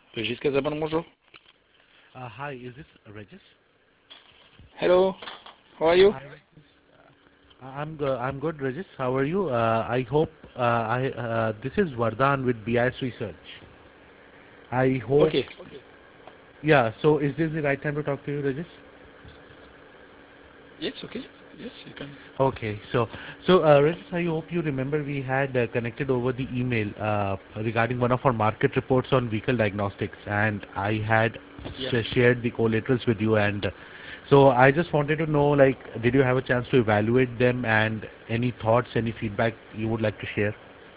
Regis Casabon, bonjour. Hi, is this Regis? Hello, how are you? Hi, Regis. I'm good, Regis. How are you? I hope I this is Vardhan with BIS Research. I hope. Okay. Yeah. So, is this the right time to talk to you, Regis? Yes, okay. Yes, you can. Okay. Regis, I hope you remember we had connected over the email regarding one of our market reports on vehicle diagnostics, and I had Yeah. shared the collaterals with you. And so, I just wanted to know, like, did you have a chance to evaluate them, and any thoughts, any feedback you would like to share?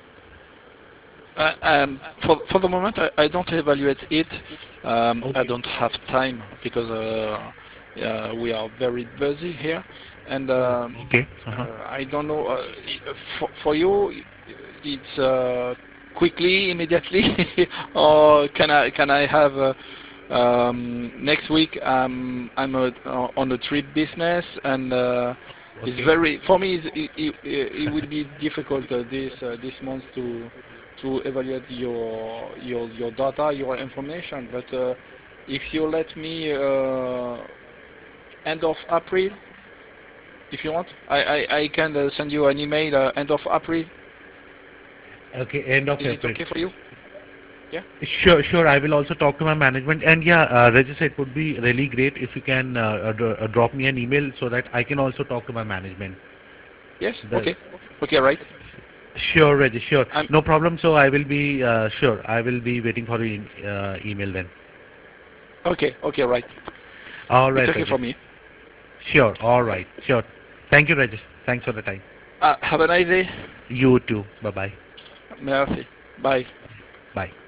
For the moment, I don't evaluate it. I Okay. don't have time because we are very busy here, and Oh, okay. I don't know. For you, it's quickly, immediately, or can I have next week? I'm on a trip business, and it's Okay. very for me. It will be difficult this month to evaluate your data, your information. But if you let me end of April, if you want, I can send you an email end of April. Okay. End of Is it April. okay for you? Yeah. Sure, sure. I will also talk to my management. And yeah, Regis, it would be really great if you can drop me an email so that I can also talk to my management. Yes. The, Okay. Okay. Right. sure, Regis, sure. I'm No problem. So I will be sure. I will be waiting for your email then. okay. Okay. Right. All It's right, okay for Regis. me. Sure. All right. Sure. Thank you, Regis. Thanks for the time. Have a nice day. You too. Bye bye. Merci. Bye. Bye.